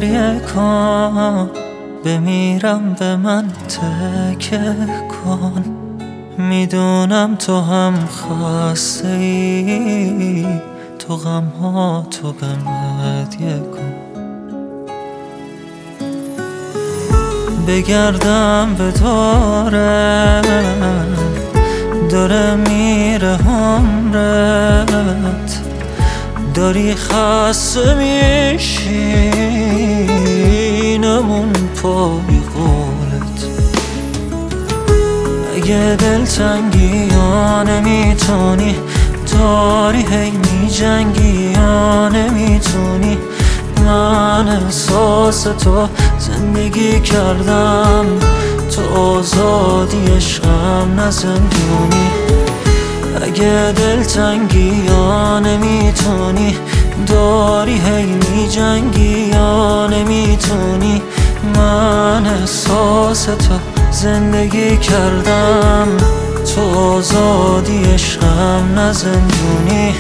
گریه کن، بمیرم به من تکیه کن. میدونم تو هم خسته ای، تو غم ها تو بهم هدیه کن. بگردم به داره میره عمرت، داری خسته میشی نمون پای قولت. اگه دلتنگی یا نمیتونی، داری هی میجنگی یا نمیتونی. من احساس تو زندگی کردم، تو آزادی عشقم نه زندونی. اگه دلتنگی یا نمیتونی، داری هی میجنگی یا نمیتونی. من احساس تو زندگی کردم، تو آزادی عشقم نه زندونی.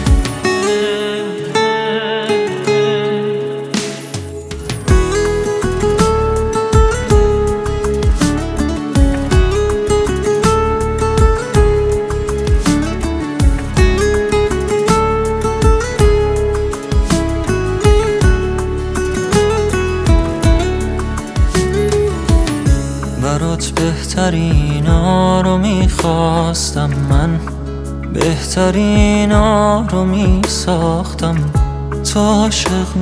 برات بهترینا رو میخواستم، من بهترینا رو میساختم. تو عاشق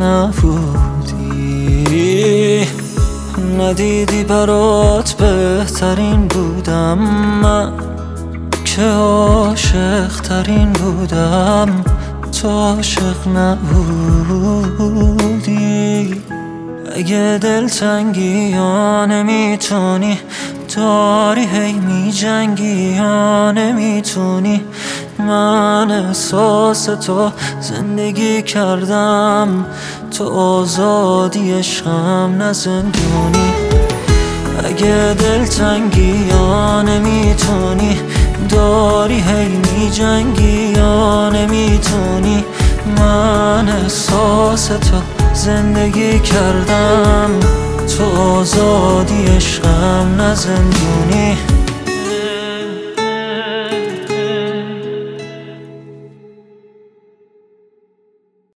نبودی، ندیدی برات بهترین بودم من، که عاشق ترین بودم. تو عاشق نبودی. اگه دلتنگی یا نمیتونی، داری هی میجنگی یا نمیتونی. من احساس تو زندگی کردم، تو آزادی عشقم نه زندونی. اگه دلتنگی یا نمیتونی، داری هی میجنگی یا نمیتونی. من احساس تو زندگی کردم، تو آزادی عشقم نه زندونی.